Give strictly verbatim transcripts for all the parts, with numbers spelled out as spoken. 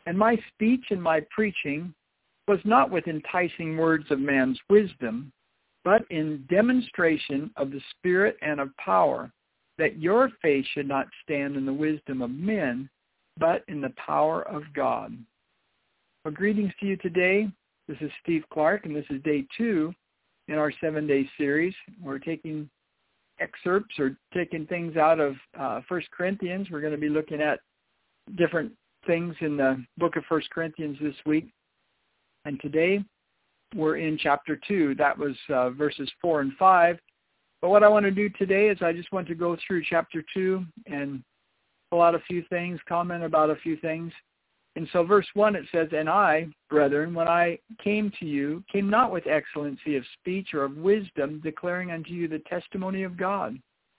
And my speech and my preaching was not with enticing words of man's wisdom, but in demonstration of the Spirit and of power, that your faith should not stand in the wisdom of men, but in the power of God. Well, greetings to you today. This is Steve Clark, and this is day two in our seven-day series. We're taking excerpts or taking things out of uh, First Corinthians. We're going to be looking at different things in the book of First Corinthians this week. And today we're in chapter two. That was uh, verses four and five. But what I want to do today is I just want to go through chapter two and pull out a few things, comment about a few things. And so verse one, it says, "And I, brethren, when I came to you, came not with excellency of speech or of wisdom, declaring unto you the testimony of God."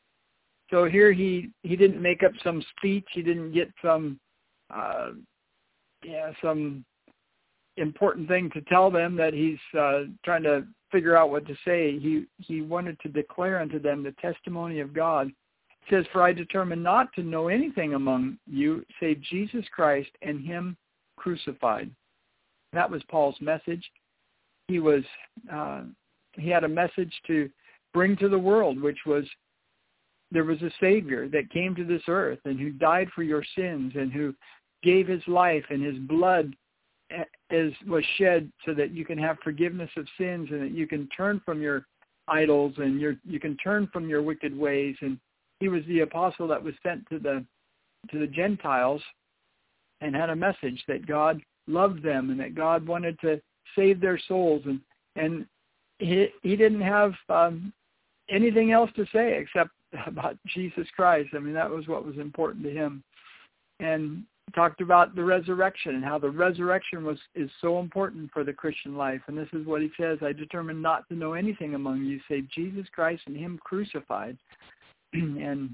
So here he, he didn't make up some speech. He didn't get some, uh, yeah, some important thing to tell them that he's uh, trying to figure out what to say. He he wanted to declare unto them the testimony of God. It says, "For I determined not to know anything among you save Jesus Christ and him crucified." That was Paul's message. He was uh, he had a message to bring to the world, which was there was a Savior that came to this earth and who died for your sins and who gave his life, and his blood is was shed so that you can have forgiveness of sins and that you can turn from your idols and your you can turn from your wicked ways. And he was the apostle that was sent to the to the Gentiles and had a message that God loved them and that God wanted to save their souls. And and he he didn't have um, anything else to say except about Jesus Christ. I mean, that was what was important to him. And talked about the resurrection and how the resurrection was is so important for the Christian life. And this is what he says, "I determined not to know anything among you save Jesus Christ and him crucified." and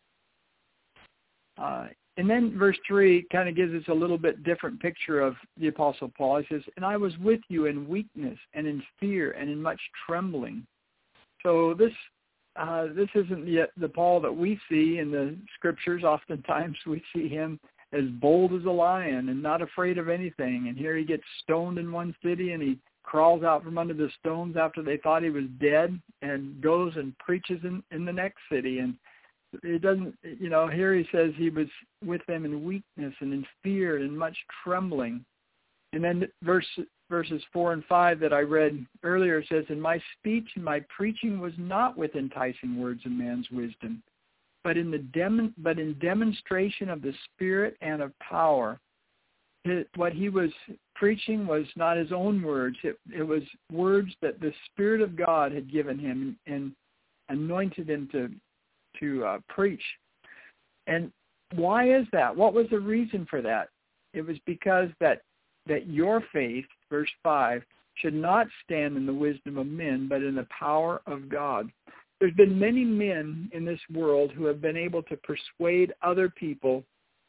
uh, and then verse three kind of gives us a little bit different picture of the Apostle Paul. He says, "And I was with you in weakness and in fear and in much trembling." So this uh, this isn't yet the Paul that we see in the scriptures. Oftentimes we see him as bold as a lion and not afraid of anything. And here he gets stoned in one city and he crawls out from under the stones after they thought he was dead and goes and preaches in, in the next city. And it doesn't, you know, here he says he was with them in weakness and in fear and much trembling. And then verse, verses four and five that I read earlier says, "And my speech and my preaching was not with enticing words of man's wisdom, but in the dem- but in demonstration of the Spirit and of power." It, what he was preaching was not his own words. It, it was words that the Spirit of God had given him and anointed him to to uh, preach. And why is that? What was the reason for that? It was because that that your faith, verse five, should not stand in the wisdom of men, but in the power of God. There's been many men in this world who have been able to persuade other people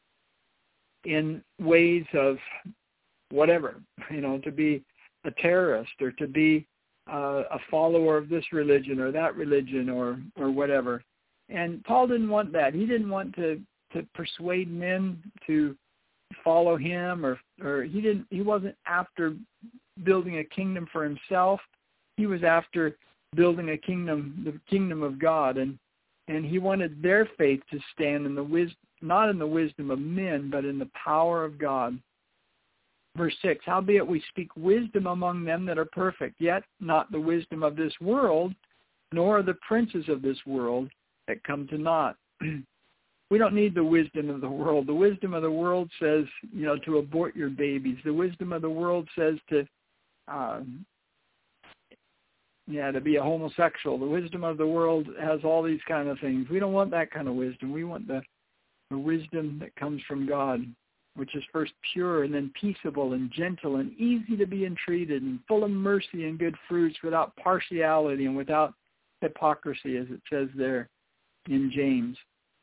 in ways of whatever, you know, to be a terrorist or to be uh, a follower of this religion or that religion or, or whatever. And Paul didn't want that. He didn't want to, to persuade men to follow him or, or he didn't, he wasn't after building a kingdom for himself. He was after building a kingdom, the kingdom of God, and and he wanted their faith to stand in the wisdom, not in the wisdom of men, but in the power of God. Verse six, "Howbeit we speak wisdom among them that are perfect, yet not the wisdom of this world, nor the princes of this world that come to naught." We don't need the wisdom of the world. The wisdom of the world says, you know, to abort your babies. The wisdom of the world says to uh, Yeah, to be a homosexual. The wisdom of the world has all these kind of things. We don't want that kind of wisdom. We want the, the wisdom that comes from God, which is first pure and then peaceable and gentle and easy to be entreated and full of mercy and good fruits, without partiality and without hypocrisy, as it says there in James.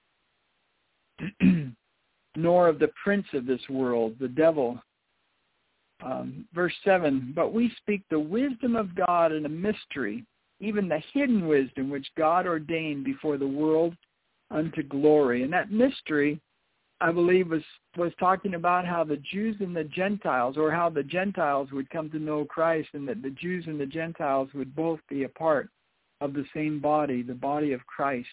Nor of the prince of this world, the devil. Um, verse seven, "But we speak the wisdom of God in a mystery, even the hidden wisdom which God ordained before the world unto glory." And that mystery I believe, was, was talking about how the Jews and the Gentiles, or how the Gentiles would come to know Christ, and that the Jews and the Gentiles would both be a part of the same body, the body of Christ.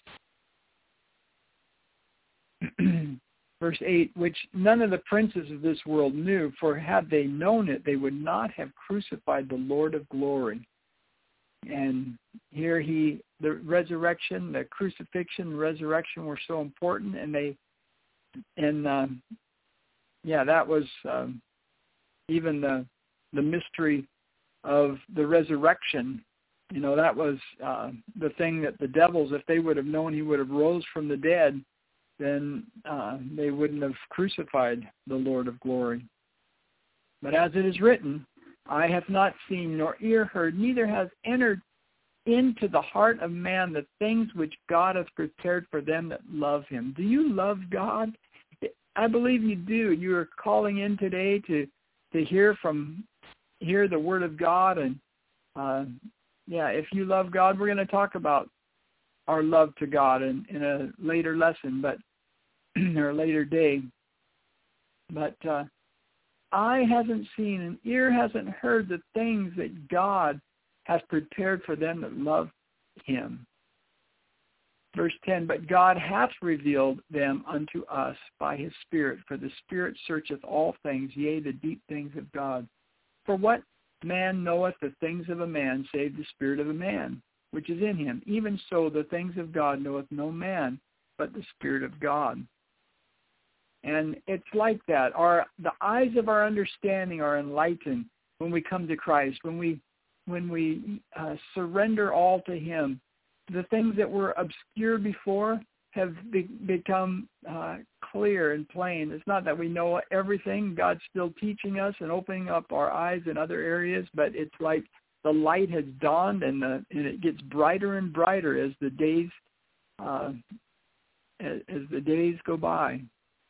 Verse eight, which none of the princes of this world knew, for had they known it, they would not have crucified the Lord of glory. And here he, the resurrection, the crucifixion, resurrection were so important, and they, and um, yeah, that was um, even the the mystery of the resurrection. You know, that was uh, the thing that the devils, if they would have known he would have rose from the dead, then uh, they wouldn't have crucified the Lord of glory. But as it is written, I have not seen nor ear heard, neither has entered into the heart of man the things which God has prepared for them that love him. Do you love God? I believe you do. You are calling in today to to hear from, hear the word of God. And uh, yeah, if you love God, we're going to talk about our love to God in, in a later lesson, but or a later day. But uh, eye hasn't seen and ear hasn't heard the things that God has prepared for them that love him. Verse ten, but God hath revealed them unto us by his Spirit, for the Spirit searcheth all things, yea, the deep things of God. For what man knoweth the things of a man, save the spirit of a man, which is in him? Even so the things of God knoweth no man, but the Spirit of God. And it's like that. Our the eyes of our understanding are enlightened when we come to Christ, when we when we uh, surrender all to him. The things that were obscure before have be- become uh, clear and plain. It's not that we know everything. God's still teaching us and opening up our eyes in other areas, but it's like the light has dawned, and, the, and it gets brighter and brighter as the days uh, as, as the days go by.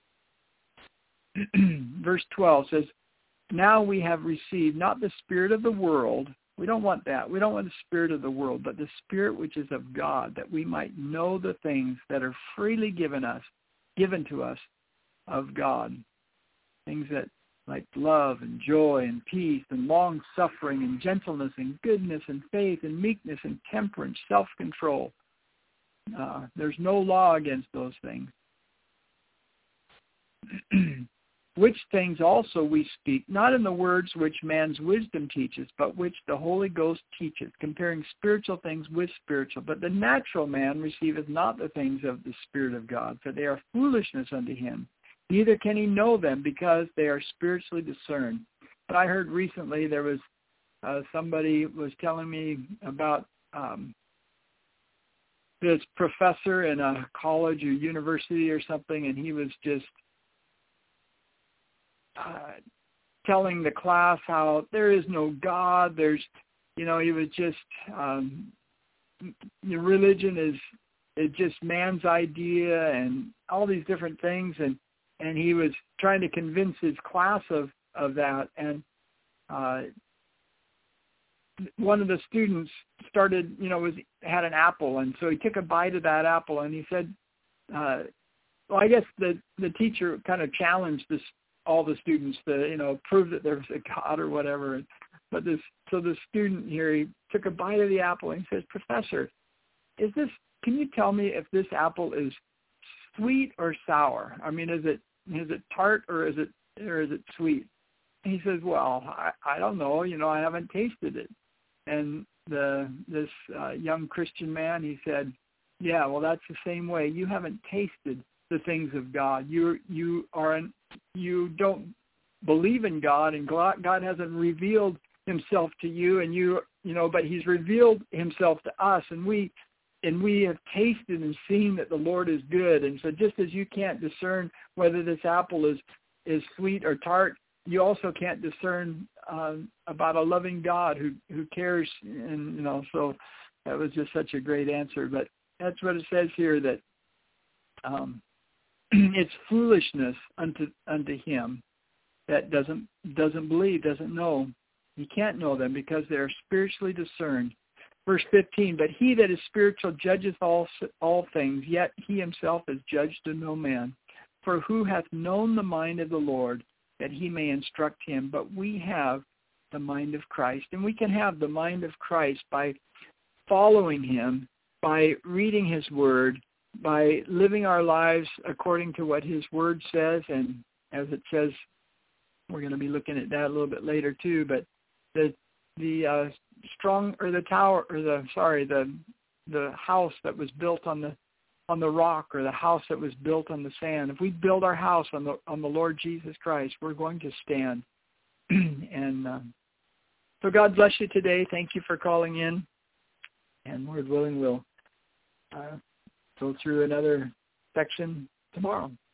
Verse twelve says, now we have received not the spirit of the world. We don't want that. We don't want the spirit of the world, but the Spirit which is of God, that we might know the things that are freely given us, given to us of God. Things that like love and joy and peace and long-suffering and gentleness and goodness and faith and meekness and temperance, self-control. Uh, there's no law against those things. Which things also we speak, not in the words which man's wisdom teaches, but which the Holy Ghost teacheth, comparing spiritual things with spiritual. But the natural man receiveth not the things of the Spirit of God, for they are foolishness unto him. Neither can he know them, because they are spiritually discerned. But I heard recently there was uh, somebody was telling me about um, this professor in a college or university or something, and he was just Uh, telling the class how there is no God. There's, you know, he was just, um, religion is, is just man's idea and all these different things. And, and he was trying to convince his class of, of that. And uh, one of the students started, you know, was had an apple. And so he took a bite of that apple, and he said, uh, well, I guess the, the teacher kind of challenged this, all the students to, you know, prove that there's a God or whatever. But this, so the student here, he took a bite of the apple and he says, Professor, is this, can you tell me if this apple is sweet or sour? I mean, is it, is it tart or is it, or is it sweet? And he says, well, I, I don't know, you know, I haven't tasted it. And the, this uh, young Christian man, he said, yeah, well, that's the same way. You haven't tasted the things of God. You you are an, you don't believe in God, and God, God hasn't revealed himself to you, and you you know, but he's revealed himself to us, and we and we have tasted and seen that the Lord is good. And so just as you can't discern whether this apple is is sweet or tart, you also can't discern um, about a loving God who who cares. And you know, so that was just such a great answer. But that's what it says here, that um it's foolishness unto unto him that doesn't doesn't believe, doesn't know. He can't know them because they are spiritually discerned. Verse fifteen, but he that is spiritual judgeth all all things, yet he himself is judged of no man. For who hath known the mind of the Lord, that he may instruct him? But we have the mind of Christ. And we can have the mind of Christ by following him, by reading his word, by living our lives according to what his word says. And as it says, we're going to be looking at that a little bit later too, but the the uh, strong or the tower or the sorry the the house that was built on the on the rock, or the house that was built on the sand. If we build our house on the on the Lord Jesus Christ, we're going to stand. and uh, so God bless you today. Thank you for calling in. And Lord willing, we'll uh, go through another section tomorrow.